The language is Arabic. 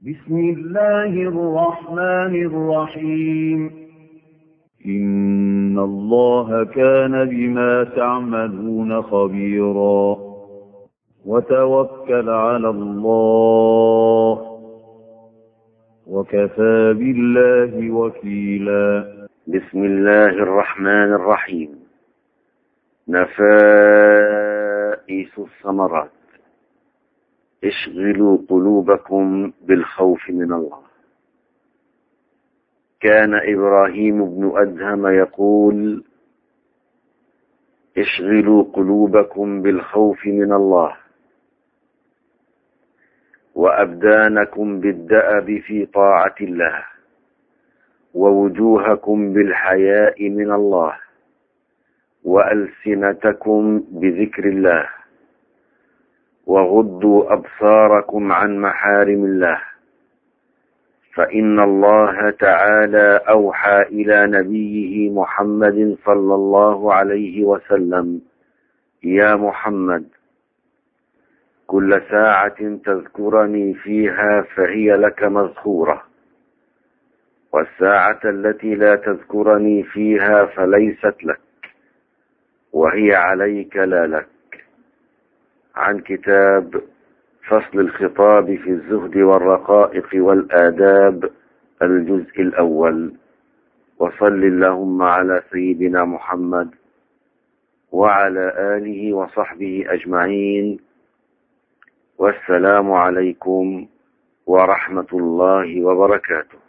بسم الله الرحمن الرحيم إن الله كان بما تعملون خبيرا وتوكل على الله وكفى بالله وكيلا. بسم الله الرحمن الرحيم. نفائس الثمرات. اشغلوا قلوبكم بالخوف من الله. كان إبراهيم بن أدهم يقول: اشغلوا قلوبكم بالخوف من الله، وأبدانكم بالدأب في طاعة الله، ووجوهكم بالحياء من الله، وألسنتكم بذكر الله، وغضوا أبصاركم عن محارم الله. فإن الله تعالى أوحى إلى نبيه محمد صلى الله عليه وسلم: يا محمد، كل ساعة تذكرني فيها فهي لك مذكورة، والساعة التي لا تذكرني فيها فليست لك، وهي عليك لا لك. عن كتاب فصل الخطاب في الزهد والرقائق والآداب، الجزء الأول. وصل اللهم على سيدنا محمد وعلى آله وصحبه أجمعين، والسلام عليكم ورحمة الله وبركاته.